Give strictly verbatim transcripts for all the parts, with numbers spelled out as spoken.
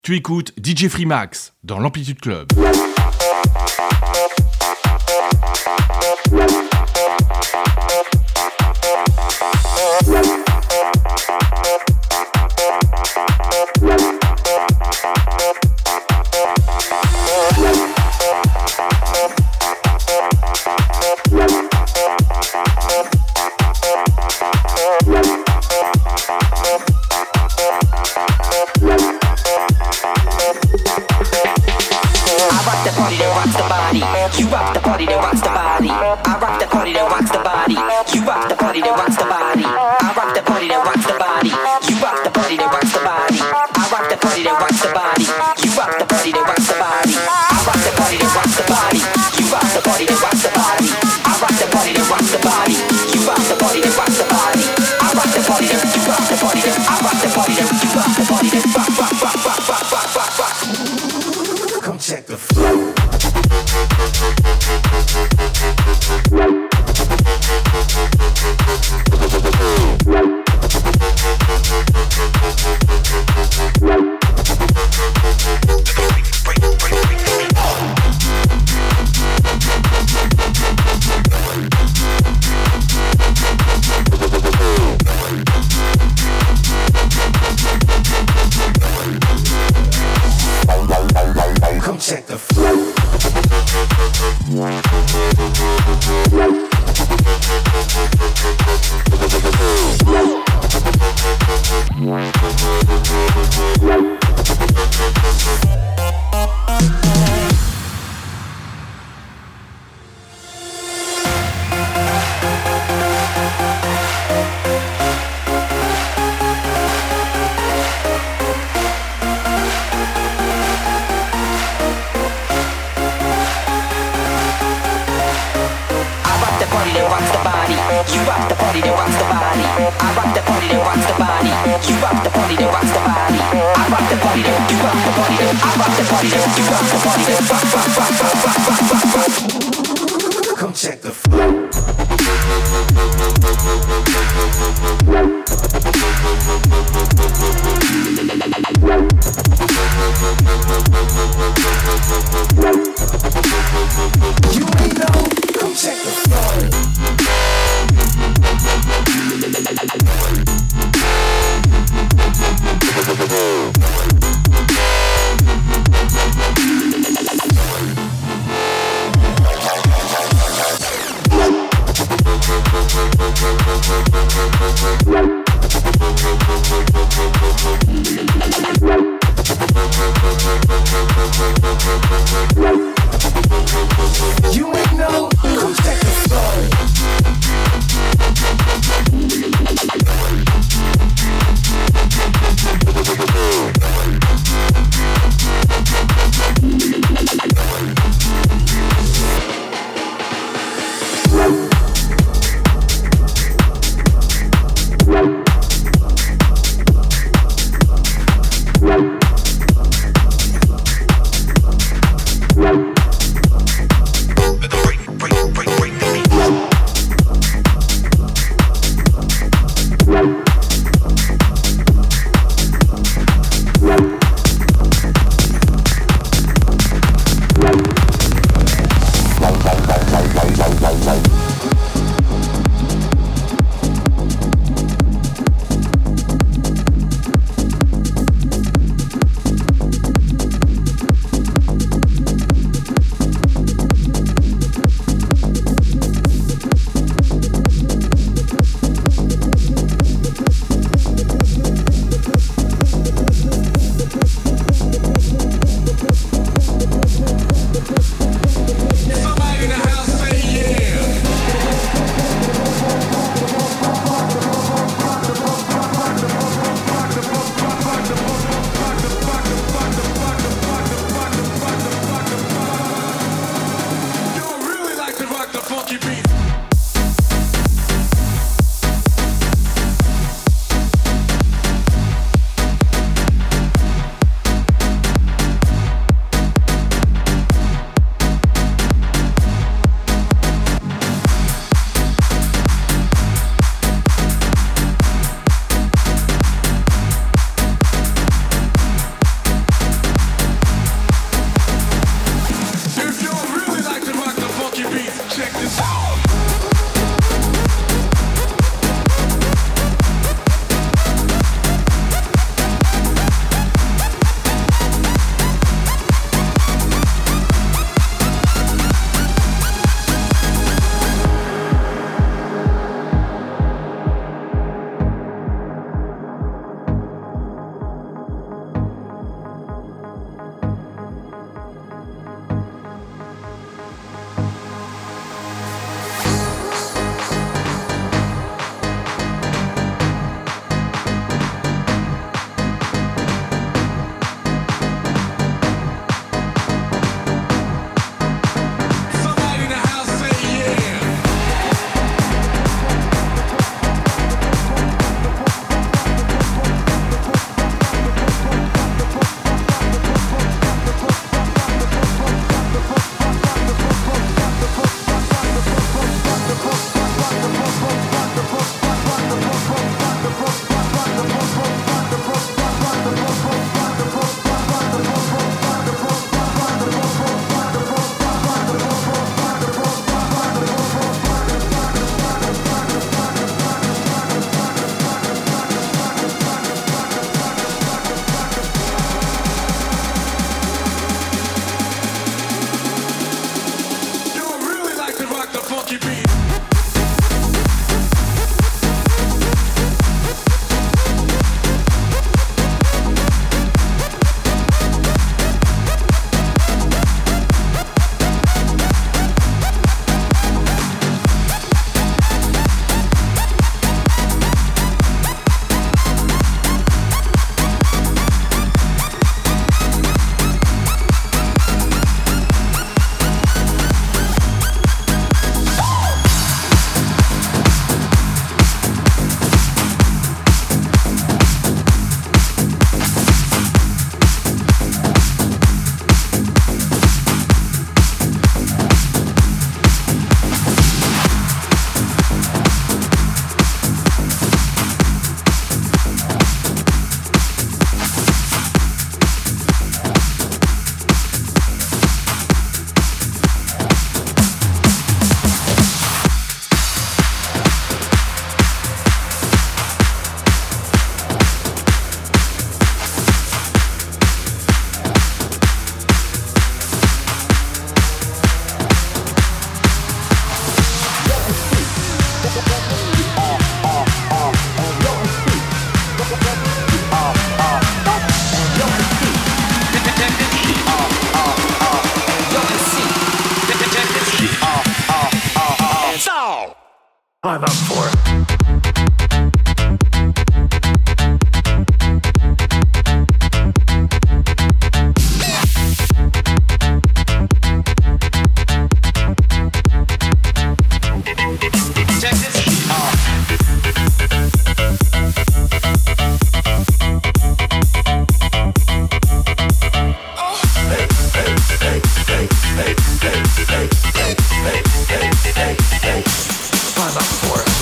Tu écoutes D J Free Max dans l'Amplitude Club. You rock the party that rocks the body. I rock the party that rocks the body. You rock the party that rocks the body. I rock the party that rocks the body. You rock the party that rocks the body. I rock the party that rocks the body. You rock the party that rocks the body. I rock the party that rocks the body. You rock the party that rocks the body. I rock the party that rocks the body. You rock the party that rocks the body. I rock the party that you rock the party that I rock the party that you rock the party that rock rock rock rock rock rock rock rock. Come check the flow. Come check the flow. You rock the party that rocks the body. I rock the party that rocks the body. You rock the party that rocks the body. I rock the party that you rock the party that I rock the party that you rock the party that rock rock rock rock rock rock rock. Come check the flow. You ain't know. Come check the flow. You ain't know. Come check the flow. Break, break. I'm up for it. Check this out. Hey, hey, hey, hey, hey, hey, hey, hey, hey, hey, hey, hey. I'm up for it.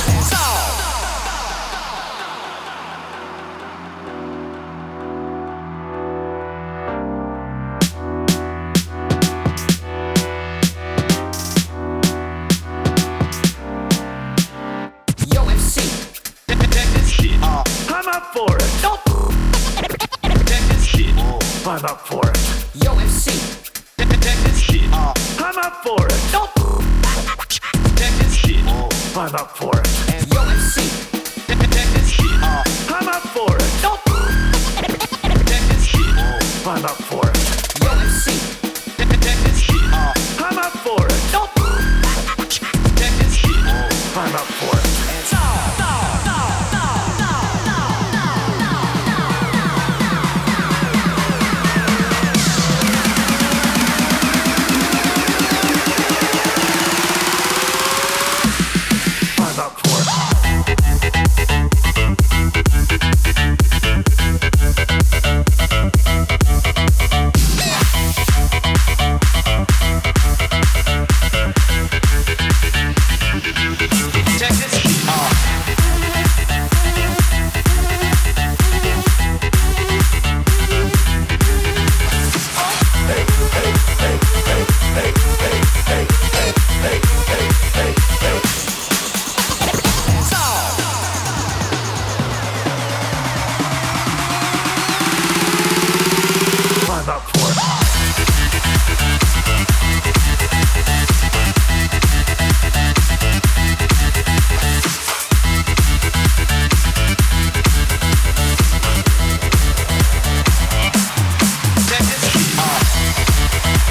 Yo, M C. Check this shit out. I'm up for it. Check this shit. I'm up for it. Yo, M C. Check this shit out. I'm up for it. Check this shit. I'm up for it. Yo, M C. Check this shit out. I'm up for it. Check this shit. I'm up for it. Yo, M C. Check this shit out. I'm up for it. Check this shit. I'm up for it. I'm up for it. Check this shit out. Hey, hey, hey, hey, hey, hey, hey, hey, hey, hey, hey, hey. I'm up for it. Check this shit out.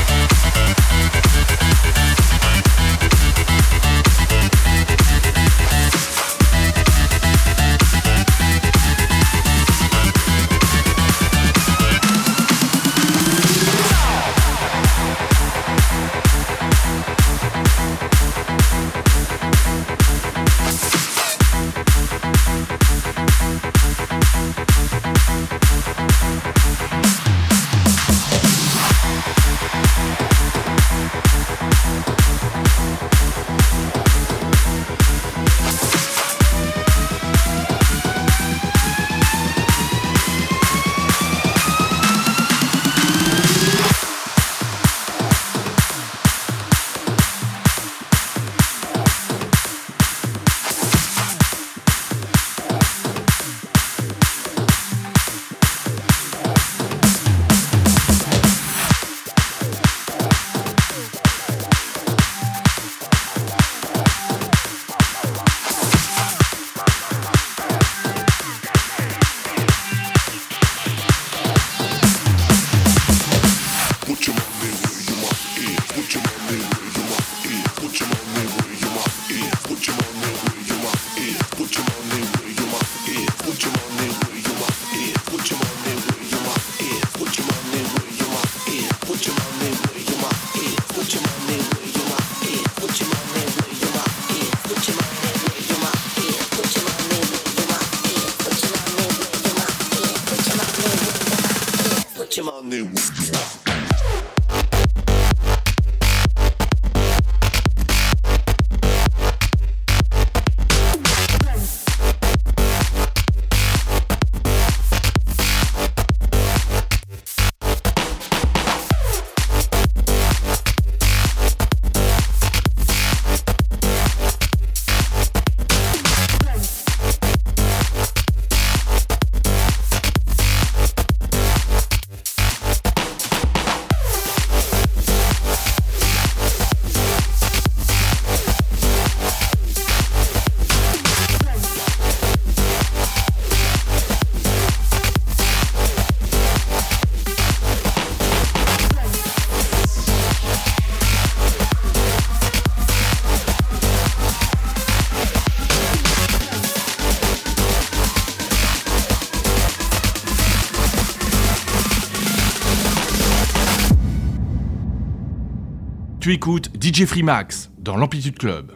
Tu écoutes D J Freemax dans l'Amplitude Club.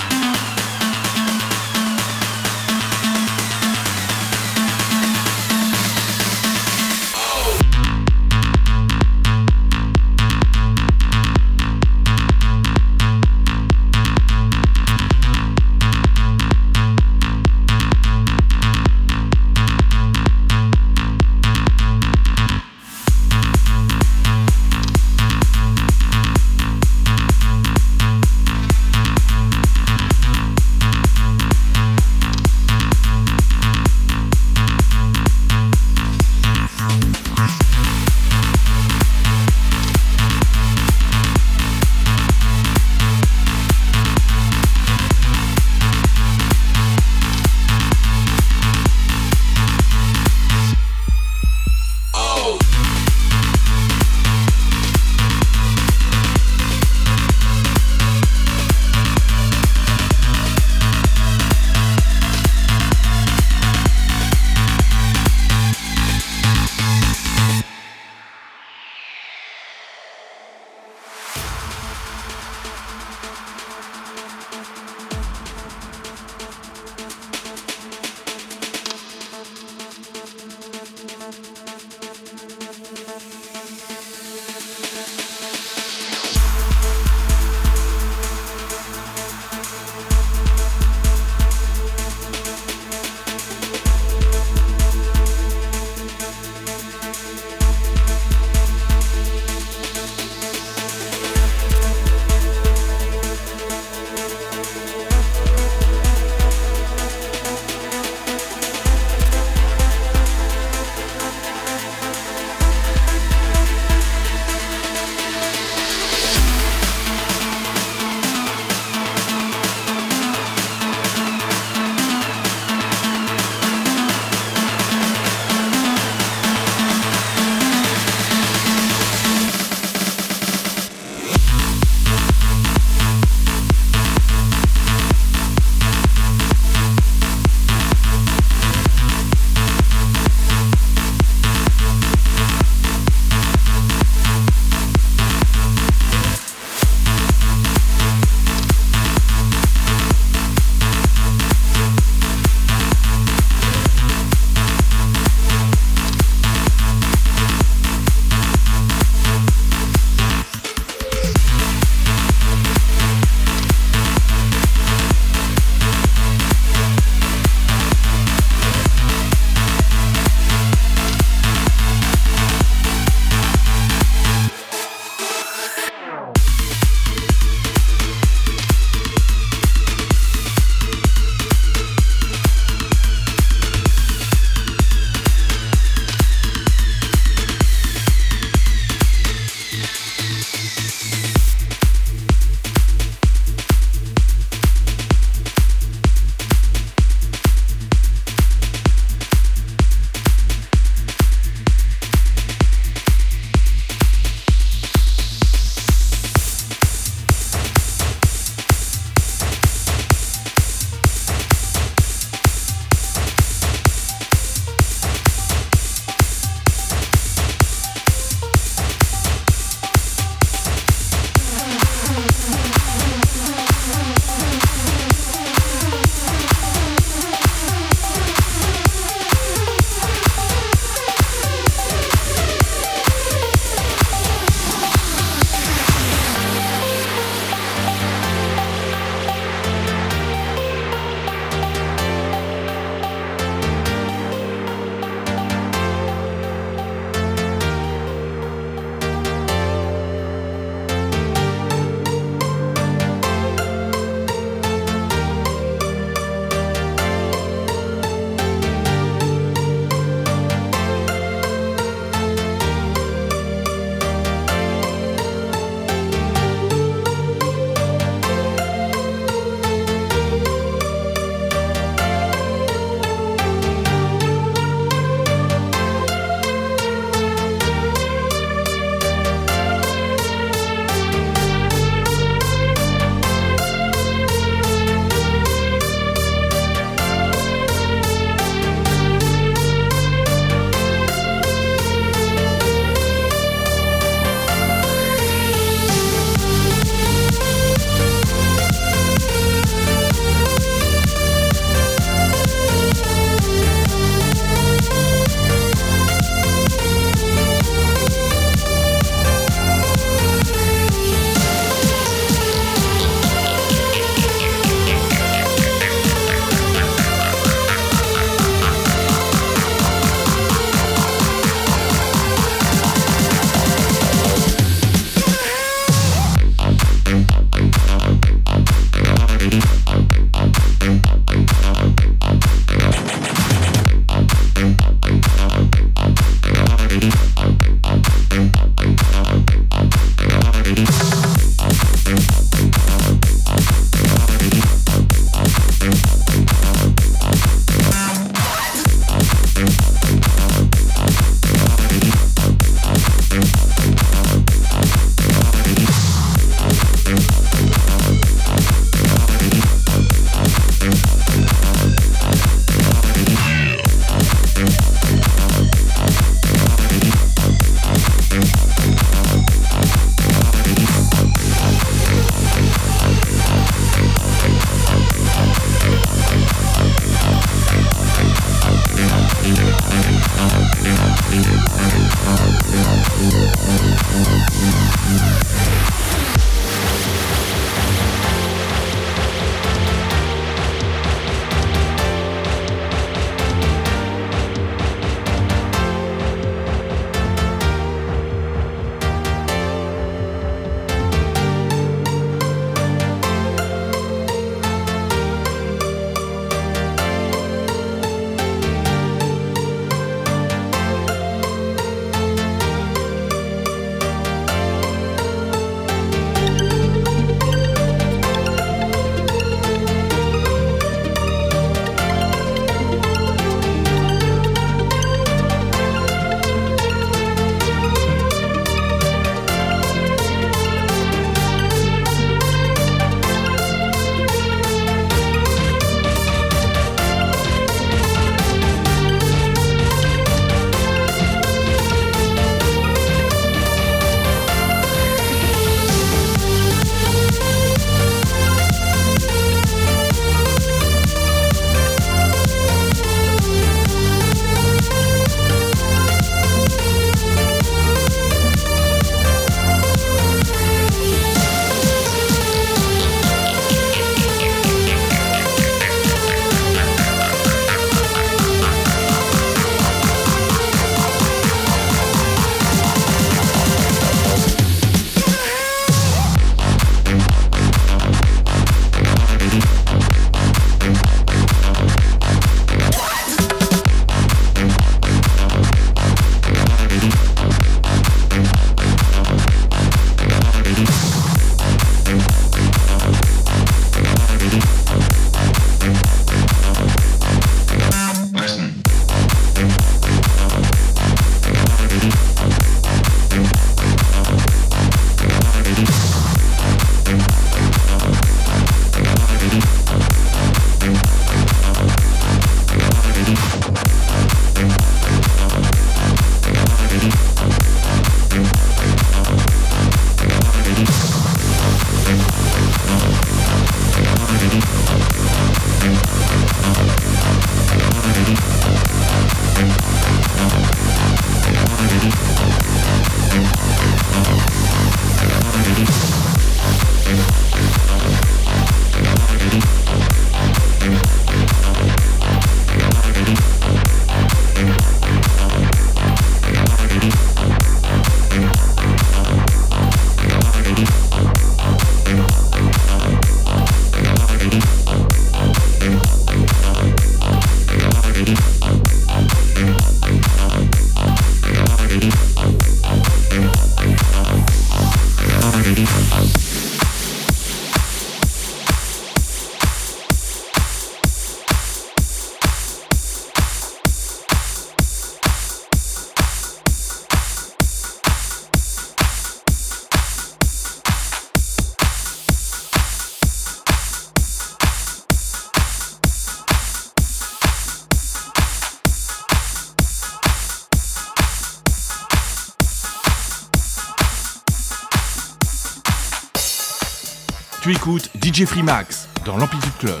Tu écoutes D J Freemax dans l'Amplitude Club.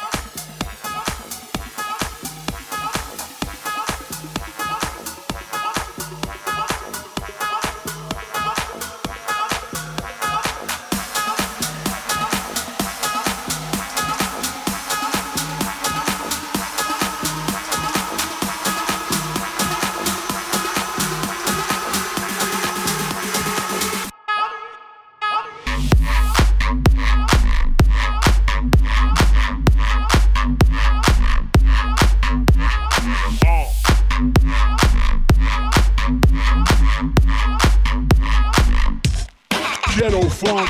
Ghetto funk.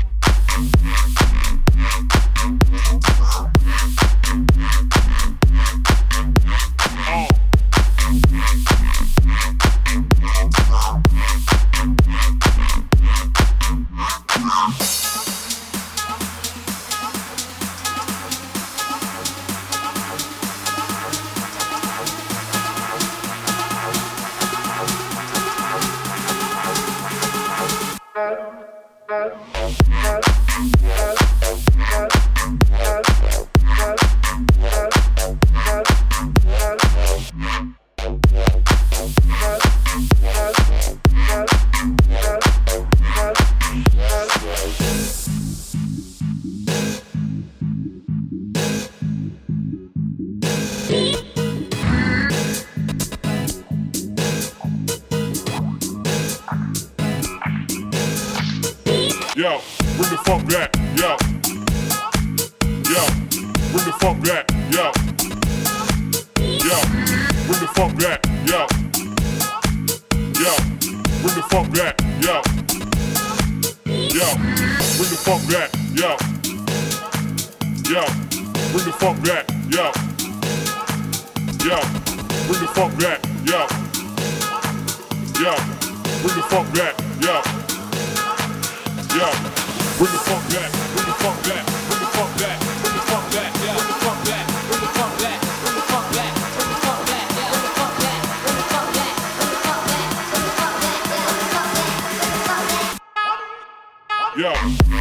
Yo, bring the funk back, yo. Yo, bring the funk back, yo. Yo, bring the funk back, yo. Yo, bring the funk back, yo. Yo, bring the funk back, yo. Yo, bring the funk back, yo. Yo, bring the funk back, yo. Yo, bring the funk back, yo. Yo, bring the funk back, bring the funk back, bring the funk back, bring the funk back, yeah, bring the funk back, bring the funk back, bring the funk back, bring the funk back, yeah, bring the funk back, bring the funk back, bring the funk back, bring the funk back, yeah, bring the funk back, bring the funk back. Yo.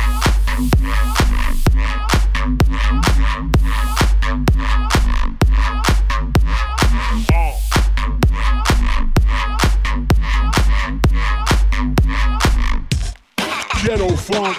Ghetto funk.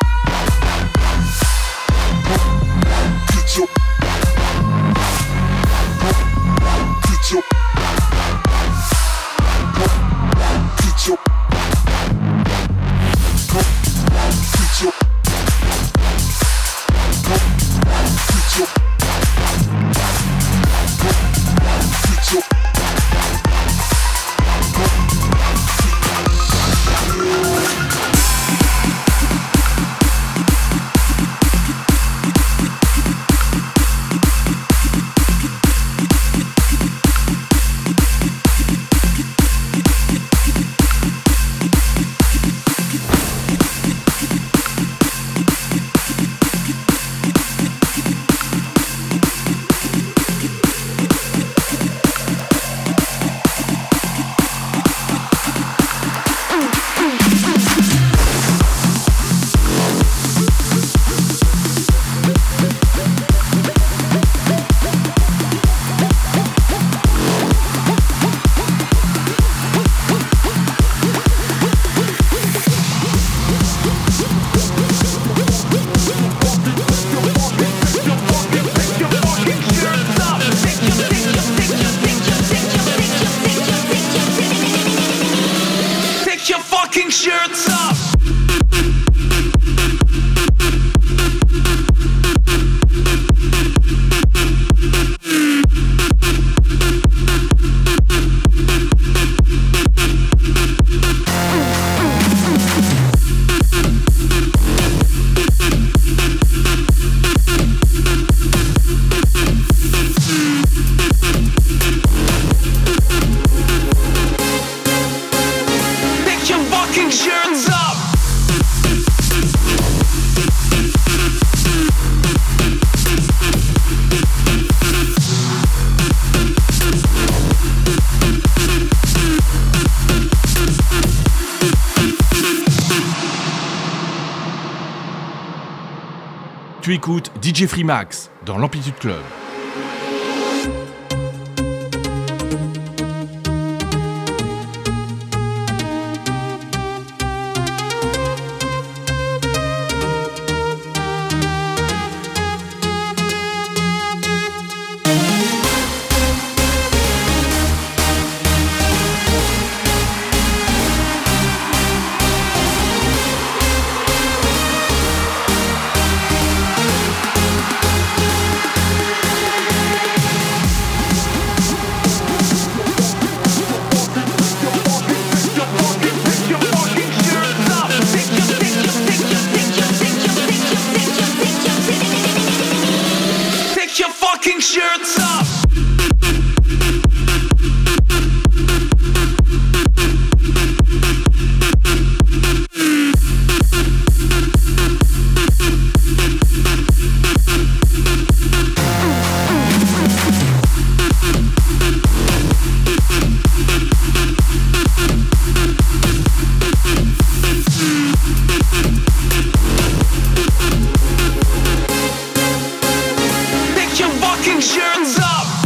Tu écoutes D J Freemax dans l'Amplitude Club. Shirts up!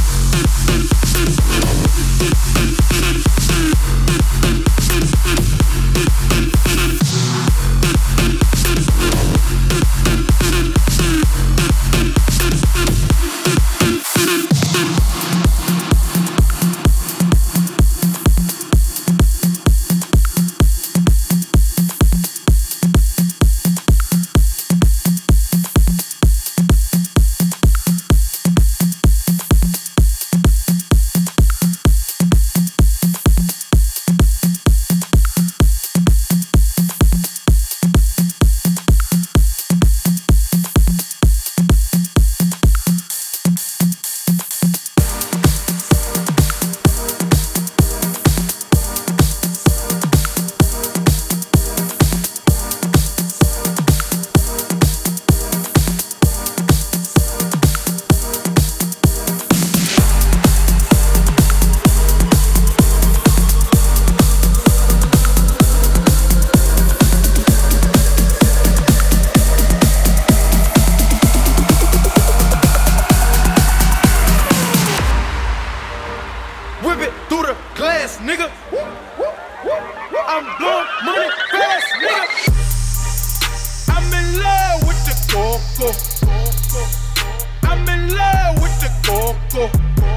coco. I'm in love with the coco.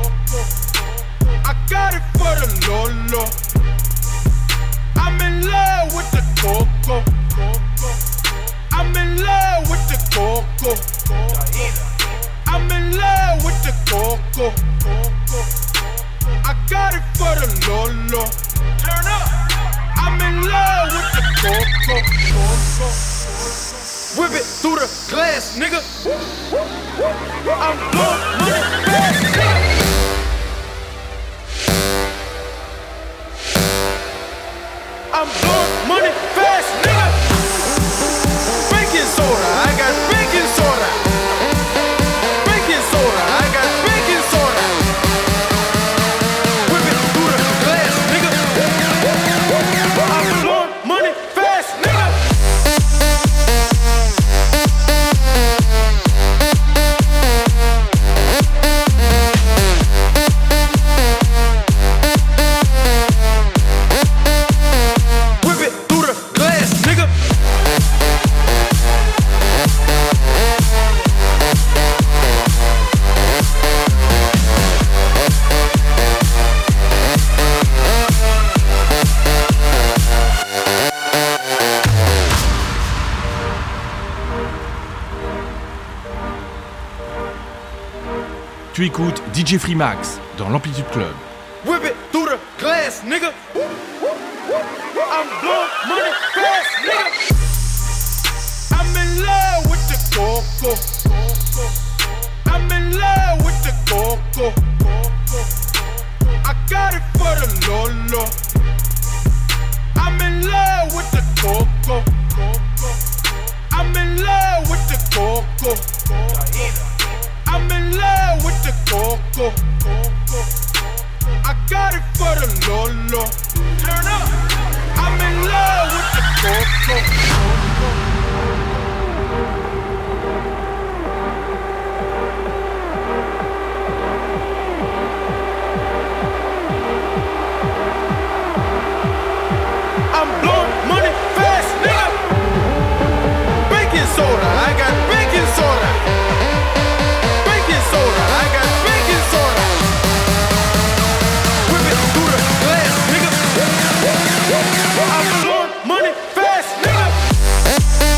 I got it for the Lolo. I'm in love with the coco. I'm in love with the coco. I'm in love with the coco. I got it for the Lolo. Turn up. I'm in love with the coco. Whip it through the glass, nigga. I'm blowing money fast, nigga. I'm blowing money fast, nigga. Baking soda, I got baking soda. Baking soda, I got baking soda. Whip it through the glass, nigga. I'm blowing money fast, nigga. Whip it through the glass, nigga. Tu écoutes D J Free Max dans l'Amplitude Club. Whip it through the glass, nigga. I'm blowing money fast, nigga. I'm in love with the coco. I'm in love with the coco. I got it for the Lolo. I'm in love with the coco. I'm in love with the coco. I'm in love with the coco. I got it for the Lolo. Turn up. I'm in love with the coco. I'm blowing money fast, nigga. Baking soda, I got baking soda. Baking soda, I got baking soda. Whip it through the glass, nigga. I'm blowing money fast, nigga.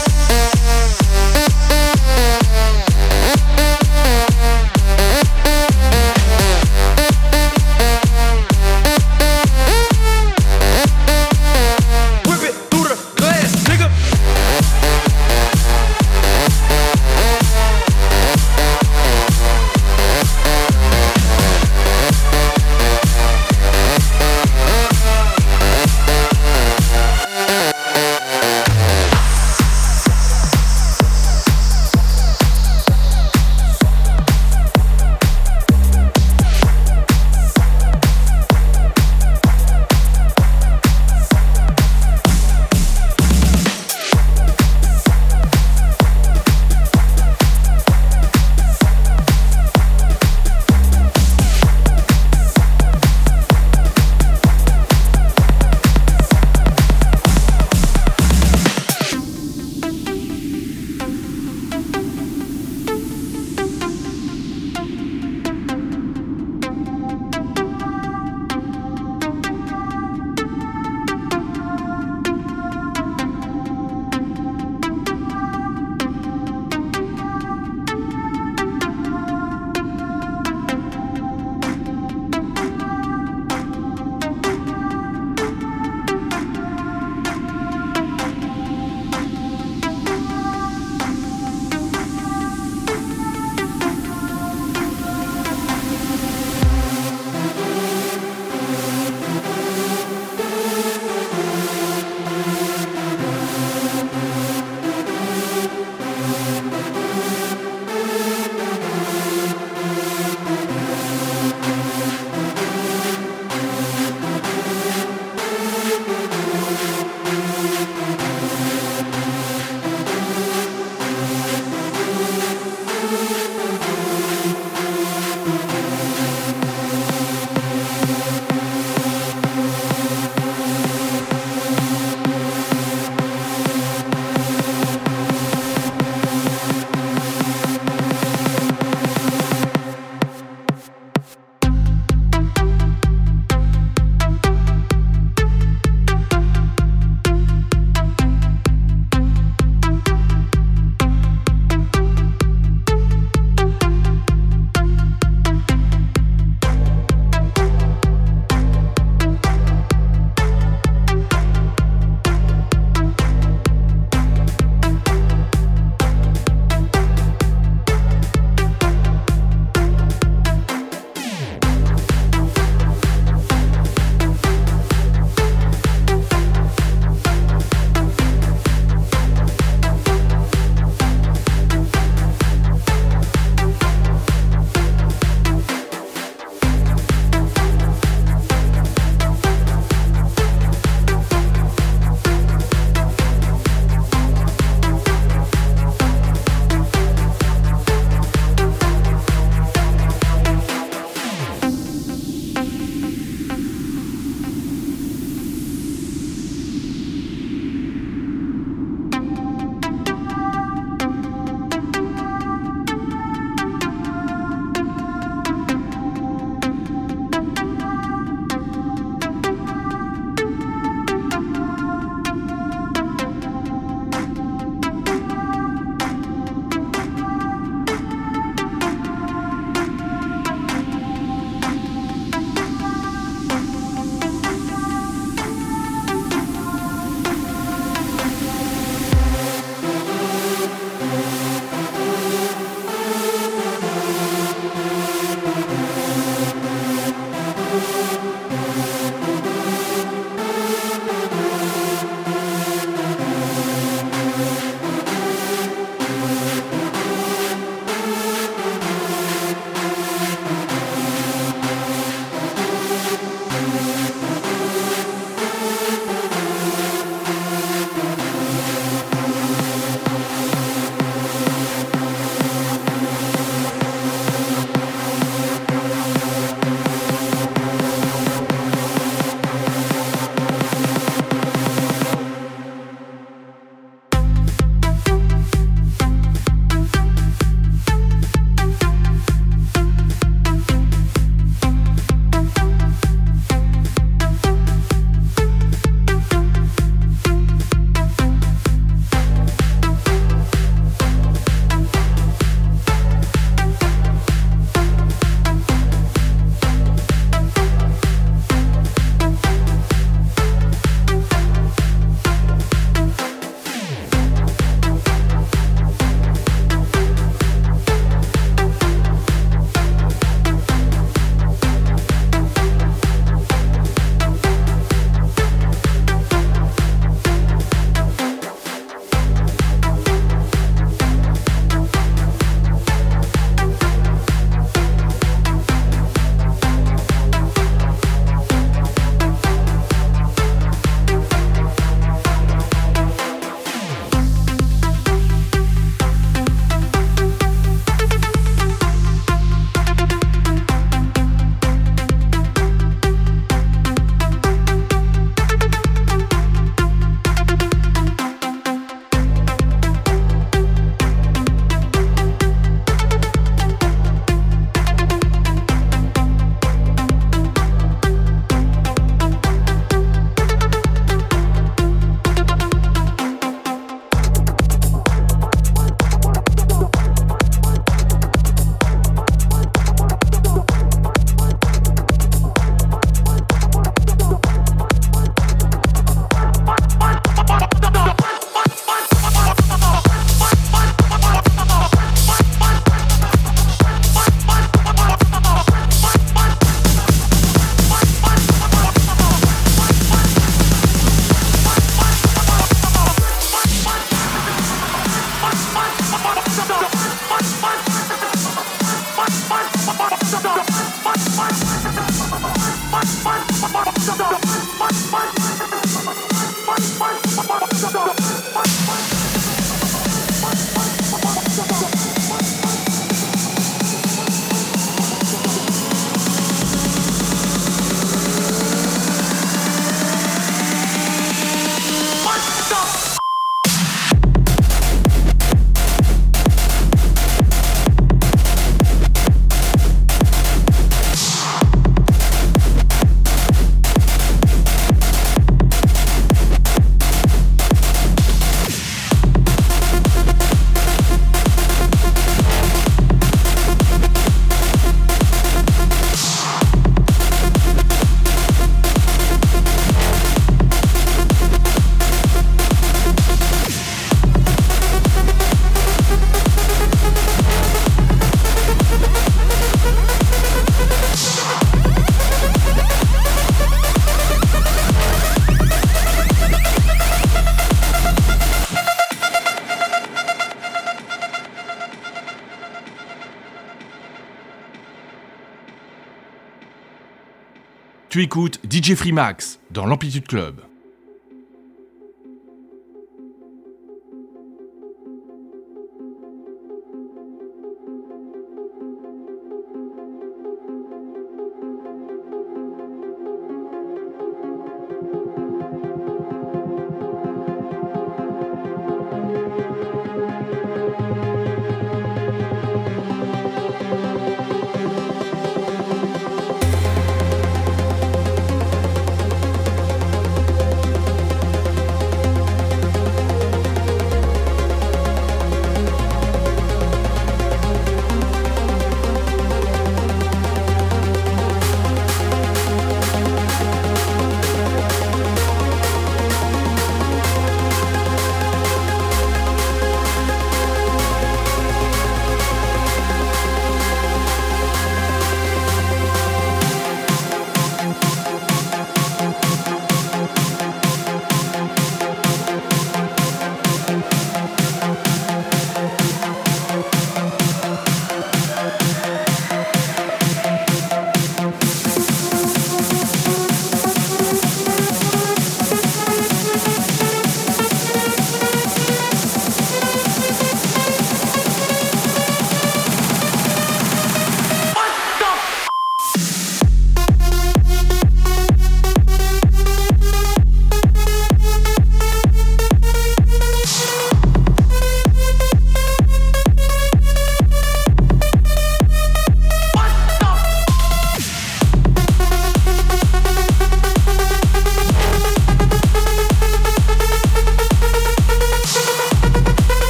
Tu écoutes D J Freemax dans l'Amplitude Club.